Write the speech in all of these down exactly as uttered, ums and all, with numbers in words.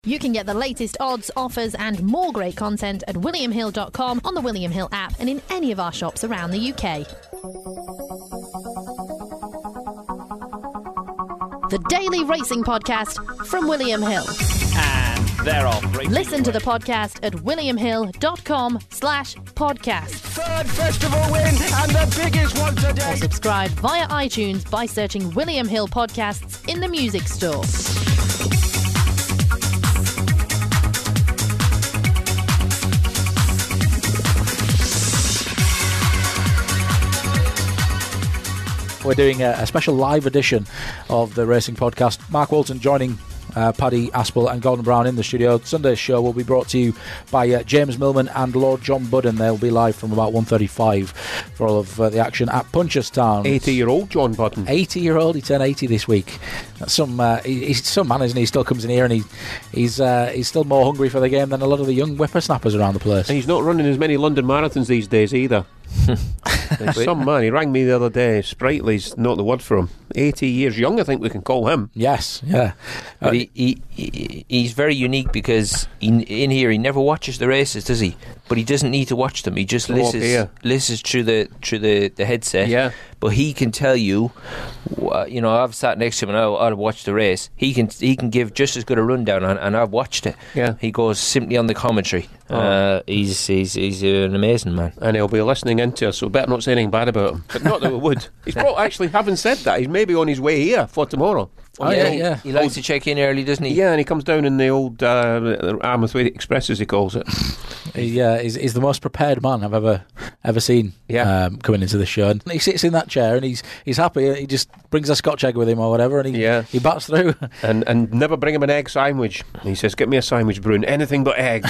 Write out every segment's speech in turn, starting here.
You can get the latest odds, offers and more great content at william hill dot com, on the William Hill app and in any of our shops around the U K. The Daily Racing Podcast from William Hill. And they're off. Listen to the podcast at william hill dot com slash podcast. Third festival win and the biggest one today. Or subscribe via iTunes by searching William Hill Podcasts in the music store. We're doing a, a special live edition of the Racing Podcast. Mark Walton joining uh, Paddy Aspel and Gordon Brown in the studio. Sunday's show will be brought to you by uh, James Millman and Lord John Budden. They'll be live from about one thirty-five for all of uh, the action at Punchestown. eighty-year-old John Budden. eighty-year-old. He turned eighty this week. That's some uh, he, he's some man, isn't he? He still comes in here and he he's uh, he's still more hungry for the game than a lot of the young whippersnappers around the place. And he's not running as many London marathons these days either. Some man, he rang me the other day. Sprightly's not the word for him. eighty years young, I think we can call him. Yes, yeah. But he, he, he he's very unique because he, in here he never watches the races, does he? But he doesn't need to watch them. He just Oh, listens yeah. listens through the through the, the headset. Yeah. But he can tell you, uh, you know, I've sat next to him and I'll, I'll watch the race. He can he can give just as good a rundown, and, and I've watched it. Yeah. He goes simply on the commentary. Oh. Uh, he's he's he's an amazing man. And he'll be listening into us, so better not say anything bad about him. But not that we would. He's probably, actually, having said that, he's maybe on his way here for tomorrow. Oh, yeah, yeah, yeah. He likes to check in early, doesn't he? Yeah, and he comes down in the old uh, Armouthwaite Express, as he calls it. He uh, is, is the most prepared man I've ever ever seen. Yeah. um, coming into the show, and he sits in that chair and he's he's happy. He just brings a Scotch egg with him or whatever, and he Yeah. he bats through. And and never bring him an egg sandwich. He says, get me a sandwich, Bruin, anything but eggs.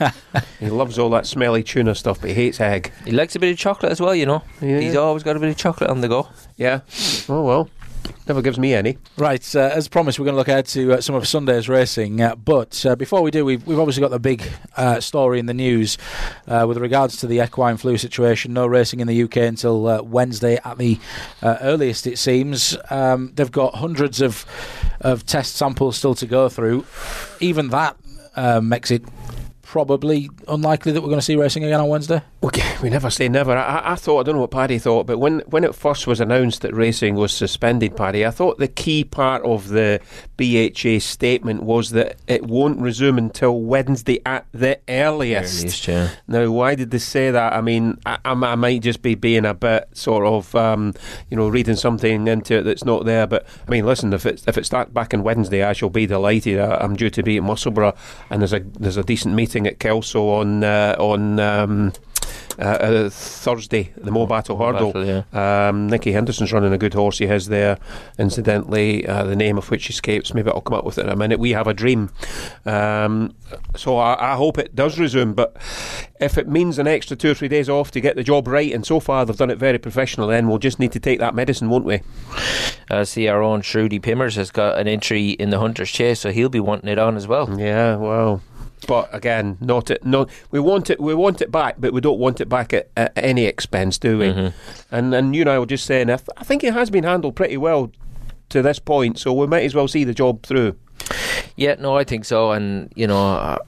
He loves all that smelly tuna stuff, but he hates egg. He likes a bit of chocolate as well, you know. Yeah. He's always got a bit of chocolate on the go. Yeah. Oh, well. Never gives me any. Right, uh, as promised, we're going to look ahead to uh, some of Sunday's racing. Uh, but uh, before we do, we've, we've obviously got the big uh, story in the news uh, with regards to the equine flu situation. No racing in the U K until uh, Wednesday at the uh, earliest, it seems. Um, they've got hundreds of of test samples still to go through. Even that uh, makes it probably unlikely that we're going to see racing again on Wednesday. Okay, we never say never. I, I thought, I don't know what Paddy thought, but when, when it first was announced that racing was suspended, Paddy, I thought the key part of the B H A statement was that it won't resume until Wednesday at the earliest. Earliest, yeah. Now, why did they say that? I mean, I, I, I might just be being a bit sort of, um, you know, reading something into it that's not there. But I mean, listen, if it if it starts back on Wednesday, I shall be delighted. I, I'm due to be at Musselburgh, and there's a there's a decent meeting at Kelso on uh, on. Um, Uh, uh, Thursday, the Mo Battle Hurdle. Battle, yeah. um, Nicky Henderson's running a good horse. He has there, incidentally, uh, the name of which escapes. Maybe I'll come up with it in a minute. We Have a Dream. Um, so I, I hope it does resume. But if it means an extra two or three days off to get the job right, and so far they've done it very professional, then we'll just need to take that medicine, won't we? Uh, see, our own Shrudy Pimmers has got an entry in the Hunter's Chase, so he'll be wanting it on as well. Yeah, well. But again, not it. Not we want it. We want it back, but we don't want it back at, at any expense, do we? Mm-hmm. And and you and I were just saying, I, th- I think it has been handled pretty well to this point, so we might as well see the job through. Yeah, no, I think so. And you know, uh,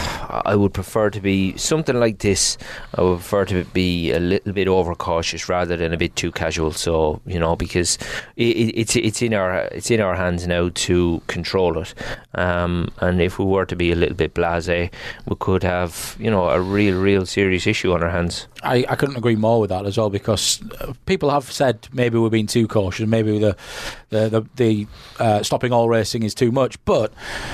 I would prefer to be something like this. I would prefer to be a little bit overcautious rather than a bit too casual. So you know, because it, it's it's in our it's in our hands now to control it. Um, and if we were to be a little bit blasé, we could have you know a real, real serious issue on our hands. I, I couldn't agree more with that as well, because people have said maybe we're being too cautious, maybe the the the, the uh, stopping all racing is too much, but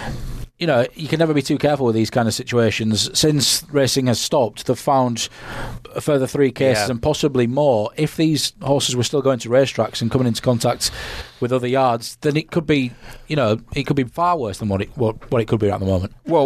you know, you can never be too careful with these kind of situations. Since racing has stopped, they've found a further three cases, yeah. and possibly more. If these horses were still going to racetracks and coming into contact with other yards, then it could be, you know, it could be far worse than what it what, what it could be at the moment. Well, I,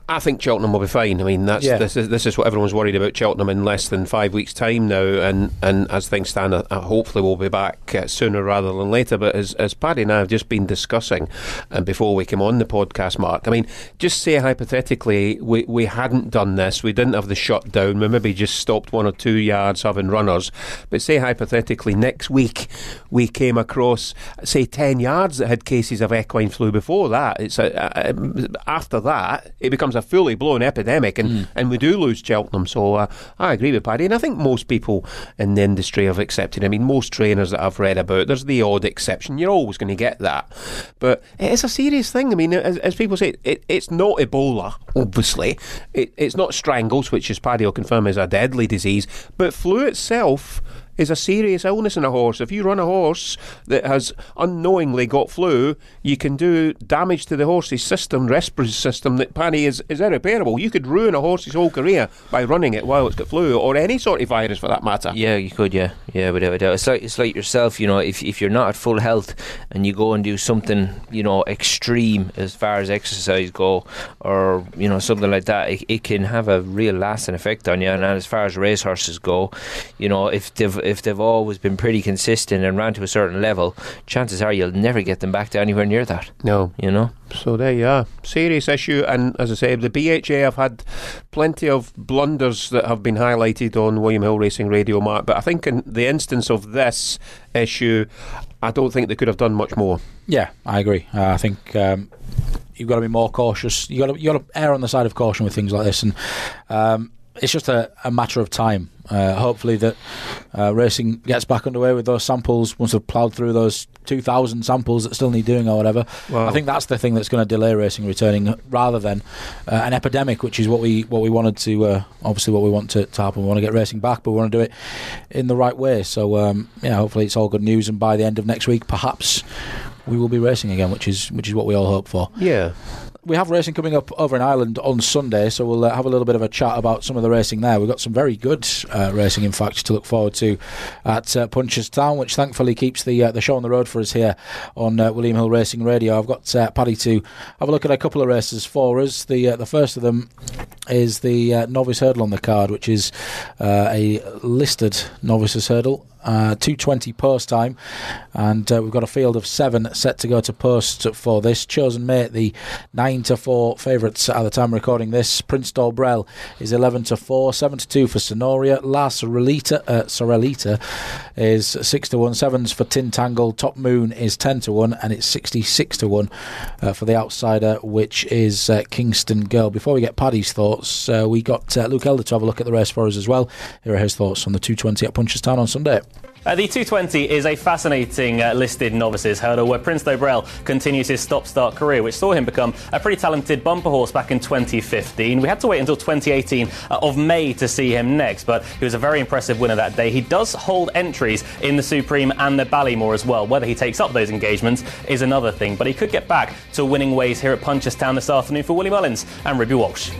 I think Cheltenham will be fine. I mean, that's Yeah. this is this is what everyone's worried about Cheltenham in less than five weeks' time now, and, and as things stand, uh, hopefully we'll be back uh, sooner rather than later. But as as Paddy and I have just been discussing, and before we came on the podcast, Mark, I mean, just say hypothetically we we hadn't done this, we didn't have the shutdown, we maybe just stopped one or two yards having runners. But say hypothetically next week we came across say ten yards that had cases of equine flu. Before that, it's a, a, after that it becomes a fully blown epidemic, and, mm. and we do lose Cheltenham. So uh, I agree with Paddy, and I think most people in the industry have accepted. I mean, most trainers that I've read about, there's the odd exception, you're always going to get that, but it is a serious thing. I mean, as, as people say, it, it's not Ebola, obviously, it, it's not strangles, which, as Paddy will confirm, is a deadly disease, but flu itself is a serious illness in a horse. If you run a horse that has unknowingly got flu, you can do damage to the horse's system, respiratory system, that, Paddy, is, is irreparable. You could ruin a horse's whole career by running it while it's got flu, or any sort of virus for that matter. Yeah, you could, yeah. Yeah, without a doubt. It's like, it's like yourself, you know, if, if you're not at full health and you go and do something, you know, extreme as far as exercise go, or, you know, something like that, it, it can have a real lasting effect on you. And as far as racehorses go, you know, if they've if they've always been pretty consistent and ran to a certain level, chances are you'll never get them back to anywhere near that. No. You know? So there you are. Serious issue, and as I say, the B H A have had plenty of blunders that have been highlighted on William Hill Racing Radio, Mark, but I think in the instance of this issue, I don't think they could have done much more. Yeah, I agree. Uh, I think um, you've got to be more cautious. You've got to, you got to err on the side of caution with things like this, and um, it's just a, a matter of time. Uh, hopefully that uh, racing gets back underway with those samples once they've ploughed through those two thousand samples that still need doing or whatever. Wow. I think that's the thing that's going to delay racing returning, rather than uh, an epidemic, which is what we what we wanted to uh, obviously what we want to, to happen. We want to get racing back, but we want to do it in the right way. So um, yeah, hopefully it's all good news, and by the end of next week, perhaps we will be racing again, which is which is what we all hope for. Yeah. We have racing coming up over in Ireland on Sunday, so we'll uh, have a little bit of a chat about some of the racing there. We've got some very good uh, racing, in fact, to look forward to at uh, Punchestown, which thankfully keeps the uh, the show on the road for us here on uh, William Hill Racing Radio. I've got uh, Paddy to have a look at a couple of races for us. The uh, the first of them is the uh, novice hurdle on the card, which is uh, a listed novices hurdle. Uh, two twenty post time, and uh, we've got a field of seven set to go to post for this. Chosen Mate, the nine to four favourites at the time of recording this. Prince Dolbrel is eleven to four, seven to two for Sonoria. La Sorelita, uh, Sorelita is six to one, sevens for Tintangle. Top Moon is ten to one, and it's sixty-six to one uh, for the outsider, which is uh, Kingston Girl. Before we get Paddy's thoughts, uh, we got uh, Luke Elder to have a look at the race for us as well. Here are his thoughts on the two twenty at Punchestown on Sunday. Uh, the two twenty is a fascinating uh, listed novices hurdle where Prince Dolbrel continues his stop-start career, which saw him become a pretty talented bumper horse back in twenty fifteen. We had to wait until twenty eighteen uh, of May to see him next, but he was a very impressive winner that day. He does hold entries in the Supreme and the Ballymore as well. Whether he takes up those engagements is another thing, but he could get back to winning ways here at Punchestown this afternoon for Willie Mullins and Ruby Walsh.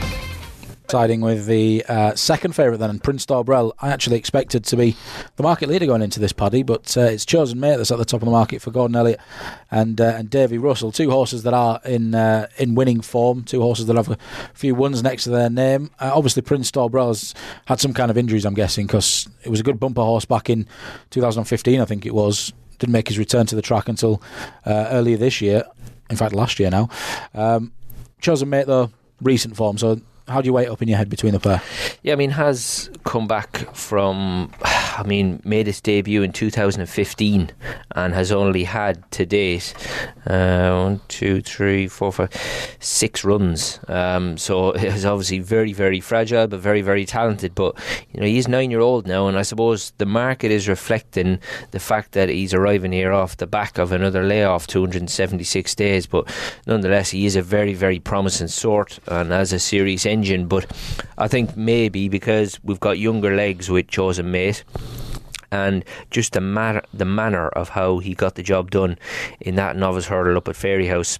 Siding with the uh, second favourite then, and Prince Dolbrel, I actually expected to be the market leader going into this, Paddy, but uh, it's Chosen Mate that's at the top of the market for Gordon Elliott and uh, and Davy Russell, two horses that are in uh, in winning form, two horses that have a few ones next to their name. Uh, obviously Prince Dolbrel's had some kind of injuries, I'm guessing, because it was a good bumper horse back in two thousand fifteen, I think it was. Didn't make his return to the track until uh, earlier this year, in fact last year now. Um, Chosen Mate though, recent form, so how do you weigh it up in your head between the pair? Yeah, I mean, has come back from, I mean, made its debut in two thousand fifteen and has only had to date uh, one, two, three, four, five, six runs. Um, so it's obviously very, very fragile, but very, very talented. But you know, he's nine year old now, and I suppose the market is reflecting the fact that he's arriving here off the back of another layoff, two hundred seventy-six days. But nonetheless, he is a very, very promising sort, and as a serious engine. But I think maybe because we've got younger legs with Chosen Mate, and just the matter, the manner of how he got the job done in that novice hurdle up at Fairyhouse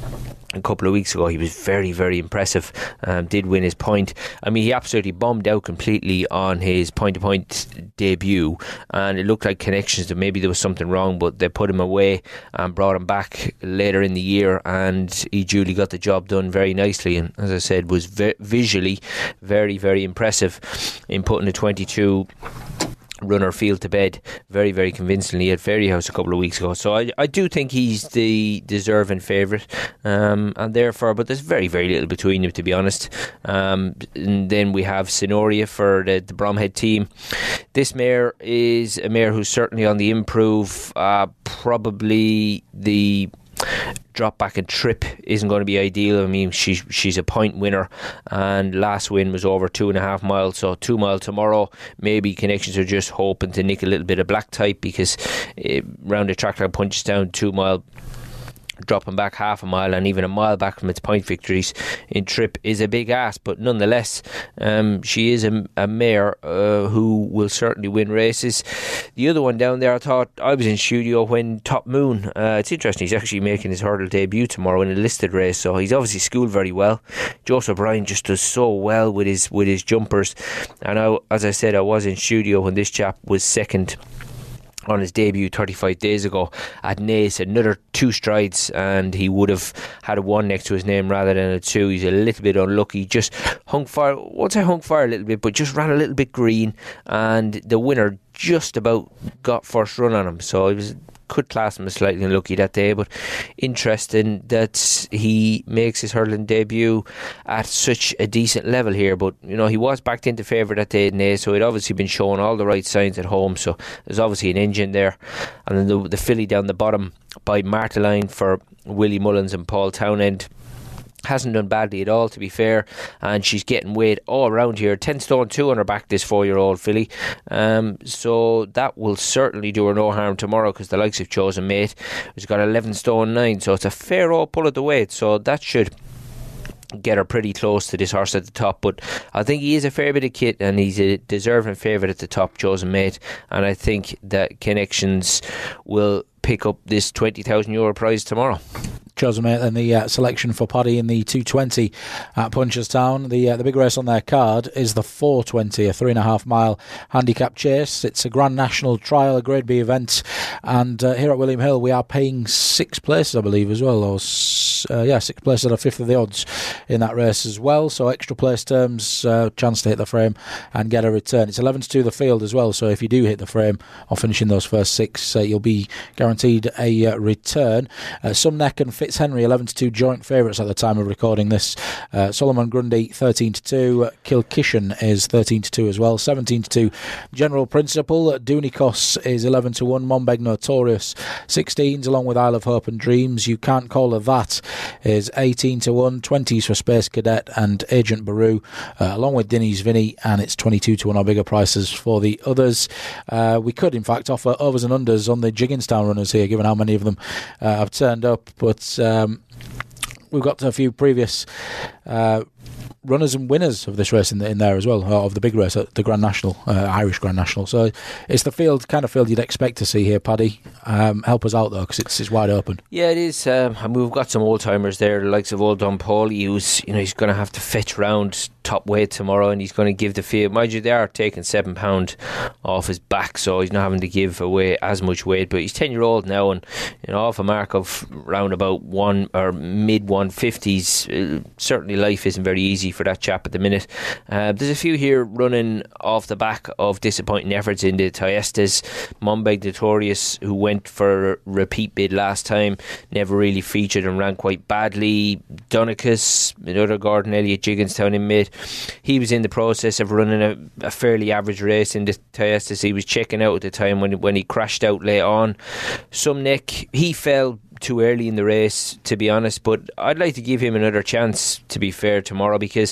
a couple of weeks ago, he was very, very impressive. Um, did win his point. I mean, he absolutely bombed out completely on his point-to-point debut, and it looked like Connections that maybe there was something wrong, but they put him away and brought him back later in the year, and he duly got the job done very nicely. And as I said, was vi- visually very, very impressive in putting a twenty-two runner field to bed very, very convincingly at Fairyhouse a couple of weeks ago. So I, I do think he's the deserving favourite, um, and therefore, but there's very, very little between them, to be honest. Um, and then we have Senoria for the, the Bromhead team. This mare is a mare who's certainly on the improve. Uh, probably the drop back and trip isn't going to be ideal. I mean, she's she's a point winner, and last win was over two and a half miles, so two mile tomorrow. Maybe Connections are just hoping to nick a little bit of black type, because uh, round the track like Punchestown, two mile dropping back half a mile and even a mile back from its point victories in trip is a big ask, but nonetheless um, she is a, a mare uh, who will certainly win races. The other one down there, I thought I was in studio when Top Moon, uh, it's interesting, he's actually making his hurdle debut tomorrow in a listed race, so he's obviously schooled very well. Joseph O'Brien just does so well with his with his jumpers, and I, as I said, I was in studio when this chap was second on his debut thirty-five days ago at Naas. Another two strides and he would have had a one next to his name rather than a two. He's a little bit unlucky, just hung fire, won't say hung fire a little bit, but just ran a little bit green, and the winner just about got first run on him, so it was could class him as slightly unlucky that day. But interesting that he makes his hurling debut at such a decent level here. But you know, he was backed into favour that day in Naas, so he'd obviously been showing all the right signs at home, so there's obviously an engine there. And then the, the filly down the bottom by Marteline for Willie Mullins and Paul Townend hasn't done badly at all, to be fair, and she's getting weight all around here. ten stone two on her back, this four year old filly, um, so that will certainly do her no harm tomorrow, because the likes of Chosen Mate has got eleven stone nine, so it's a fair old pull at the weight, so that should get her pretty close to this horse at the top. But I think he is a fair bit of kit, and he's a deserving favourite at the top, Chosen Mate, and I think that Connections will pick up this twenty thousand euro prize tomorrow. Chosen Mate and the uh, selection for Paddy in the two twenty at Punchestown. The uh, the big race on their card is the four twenty, a three and a half mile handicap chase. It's a Grand National trial, a Grade B event, and uh, here at William Hill we are paying six places, I believe, as well, or uh, yeah, six places at a fifth of the odds in that race as well. So extra place terms, uh, chance to hit the frame and get a return. It's eleven to two the field as well, so if you do hit the frame or finish in those first six, uh, you'll be guaranteed a uh, return. Uh, Sumneck and Fitzhenry eleven to two joint favourites at the time of recording this. uh, Solomon Grundy thirteen to two, Kilkishan is thirteen to two as well, seventeen to two General Principle. Doonikos is eleven to one, Monbeg Notorious sixteens, along with Isle of Hope and Dreams. You Can't Call Her That is eighteen to one, twenties for Space Cadet and Agent Baru, uh, along with Dinny's Vinny, and it's twenty-two to one or bigger prices for the others. Uh, we could in fact offer overs and unders on the Jigginstown runners here, given how many of them uh, have turned up, but um, we've got a few previous uh, runners and winners of this race in, the, in there as well, of the big race, the Grand National, uh, Irish Grand National. So it's the field, kind of field you'd expect to see here, Paddy. Um, help us out though, because it's, it's wide open. Yeah, it is. Um, I mean, we've got some old timers there, the likes of Old Don Paulie, who's, you know, he's going to have to fetch round top weight tomorrow, and he's going to give the field. Mind you, they are taking seven pound off his back, so he's not having to give away as much weight. But he's ten year old now, and you know, off a mark of round about one or mid one fifties. Uh, certainly, life isn't very easy for that chap at the minute. Uh, there's a few here running off the back of disappointing efforts in the Thyestes. Monbeg Notorious, who went for a repeat bid last time, never really featured and ran quite badly. Donicus, another Gordon Elliott Jigginstown inmate, he was in the process of running a, a fairly average race in the Thyestes. He was checking out at the time when, when he crashed out late on. Sumneck, he fell too early in the race, to be honest, but I'd like to give him another chance, to be fair, tomorrow, because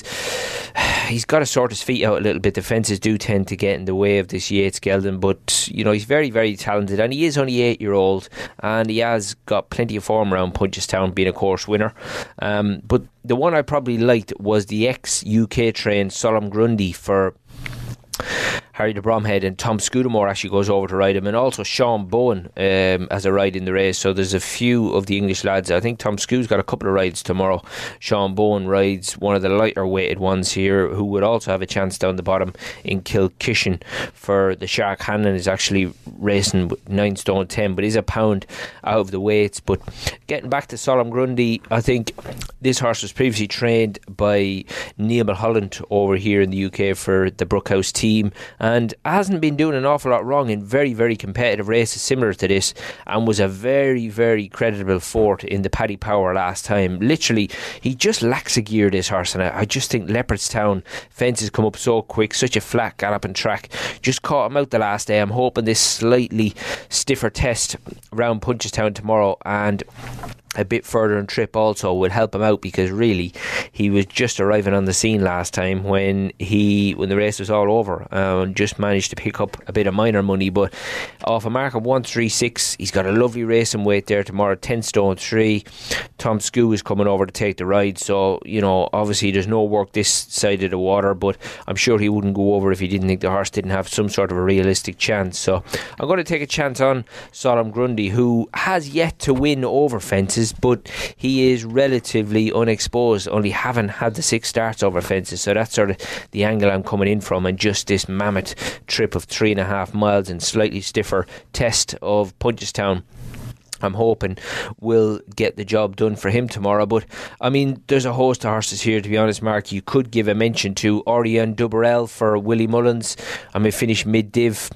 he's got to sort his feet out a little bit. The fences do tend to get in the way of this Yates Gelding, but you know, he's very, very talented, and he is only eight year old, and he has got plenty of form around Punchestown, being a course winner. Um, but the one I probably liked was the ex-U K trained Solomon Grundy for Harry de Bromhead, and Tom Scudamore actually goes over to ride him, and also Sean Bowen um, has a ride in the race. So there's a few of the English lads. I think Tom Scu's got a couple of rides tomorrow. Sean Bowen rides one of the lighter weighted ones here, who would also have a chance down the bottom in Kilkishen. For the Shark, Hanlon is actually racing with nine stone ten, but is a pound out of the weights. But getting back to Solemn Grundy, I think this horse was previously trained by Neil Mulholland over here in the U K for the Brookhouse team, and hasn't been doing an awful lot wrong in very, very competitive races similar to this, and was a very, very creditable fourth in the Paddy Power last time. Literally, he just lacks a gear, this horse, and I, I just think Leopardstown fences come up so quick, such a flat galloping track, just caught him out the last day. I'm hoping this slightly stiffer test around Punchestown tomorrow and a bit further in trip also will help him out, because really he was just arriving on the scene last time when he when the race was all over, uh, and just managed to pick up a bit of minor money. But off a mark of one thirty-six, he's got a lovely racing weight there tomorrow, ten stone three. Tom Scu is coming over to take the ride, so you know obviously there's no work this side of the water, but I'm sure he wouldn't go over if he didn't think the horse didn't have some sort of a realistic chance. So I'm going to take a chance on Solemn Grundy, who has yet to win over fences, but he is relatively unexposed, only having had the six starts over fences. So that's sort of the angle I'm coming in from, and just this mammoth trip of three and a half miles and slightly stiffer test of Punchestown, I'm hoping will get the job done for him tomorrow. But I mean, there's a host of horses here, to be honest, Mark. You could give a mention to Orion Duberel for Willie Mullins. I may finish mid-div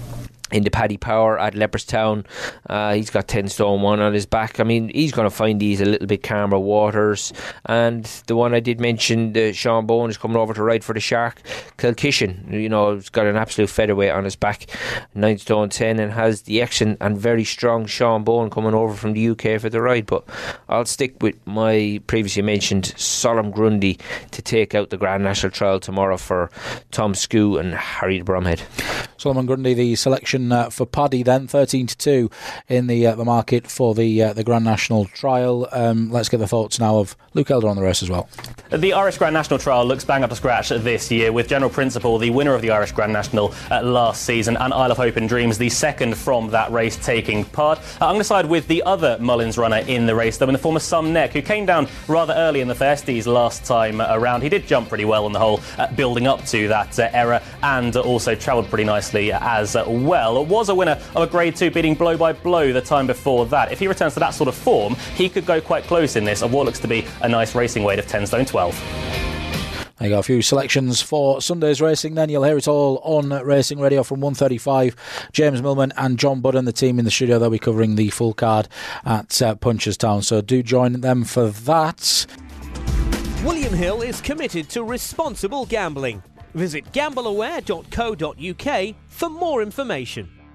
in the Paddy Power at Leopardstown. Uh, he's got ten stone one on his back. I mean, he's going to find these a little bit calmer waters. And the one I did mention, the Sean Bowen, is coming over to ride for the Shark. Kilkishen, you know, he's got an absolute featherweight on his back, nine stone ten, and has the excellent and very strong Sean Bowen coming over from the U K for the ride. But I'll stick with my previously mentioned Solemn Grundy to take out the Grand National Trial tomorrow for Tom Scu and Harry de Bromhead. Solemn Grundy, the selection Uh, for Paddy, then thirteen to two in the uh, the market for the uh, the Grand National Trial. Um, let's get the thoughts now of Luke Elder on the race as well. The Irish Grand National Trial looks bang up to scratch this year, with General Principle, the winner of the Irish Grand National uh, last season, and Isle of Hope and Dreams, the second from that race, taking part. Uh, I'm going to side with the other Mullins runner in the race, though, in the form of Some Neck, who came down rather early in the Thyestes last time around. He did jump pretty well on the whole, uh, building up to that uh, error, and also travelled pretty nicely as uh, well. It was a winner of a Grade two, beating Blow by Blow the time before that. If he returns to that sort of form, he could go quite close in this of what looks to be a nice racing weight of ten stone twelve. There you go, a few selections for Sunday's racing. Then you'll hear it all on Racing Radio from one thirty-five. James Millman and John Budden, the team in the studio, they'll be covering the full card at uh, Punchestown, so do join them for that. William Hill is committed to responsible gambling. Visit gamble aware dot co dot uk for more information.